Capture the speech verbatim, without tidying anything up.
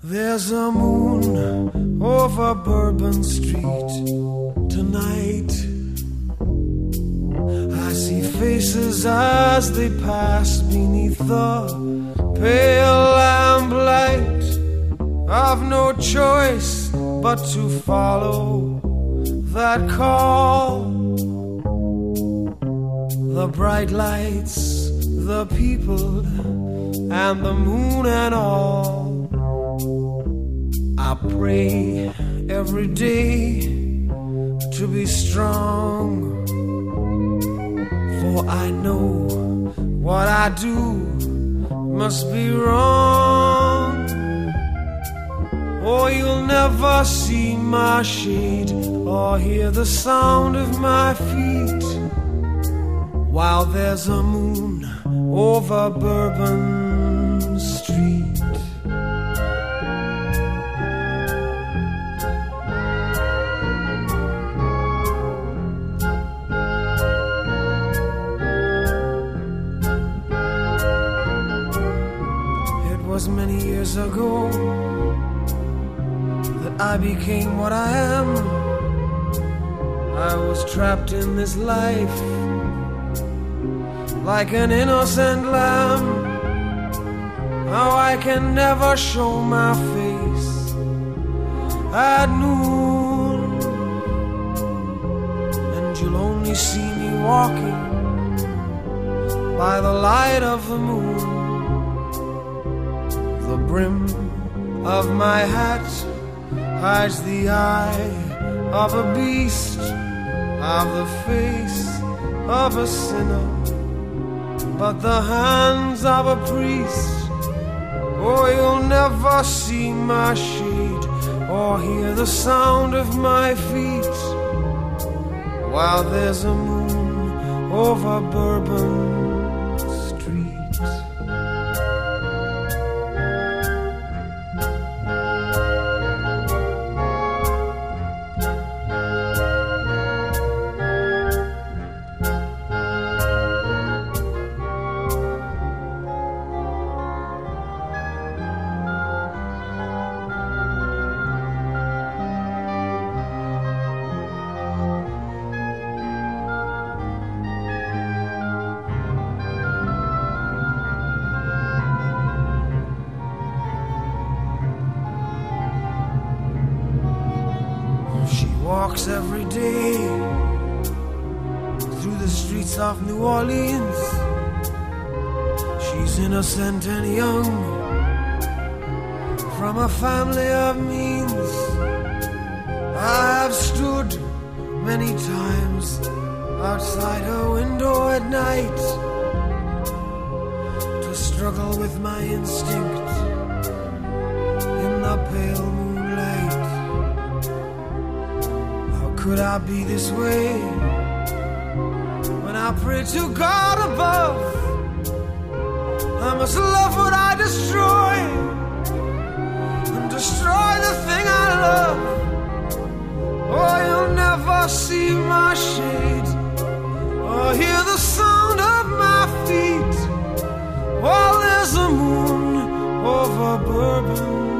There's a moon over Bourbon Street tonight. I see faces as they pass beneath the pale lamplight. I've no choice but to follow that call. The bright lights, the people, and the moon and all. I pray every day to be strong, for I know what I do must be wrong. Or you'll never see my shade or hear the sound of my feet while there's a moon over Bourbon Street. It was many years ago that I became what I am. I was trapped in this life like an innocent lamb. Now I can never show my face at noon, and you'll only see me walking by the light of the moon. The brim of my hat hides the eye of a beast, of the face of a sinner, but the hands of a priest. Oh, you'll never see my shade or hear the sound of my feet while there's a moon over Bourbon Street. Walks every day through the streets of New Orleans. She's innocent and young, from a family of means. I've stood many times outside her window at night to struggle with my instinct in the pale moonlight. Could I be this way when I pray to God above? I must love what I destroy and destroy the thing I love. Oh, you'll never see my shade or hear the sound of my feet while there's a moon over Bourbon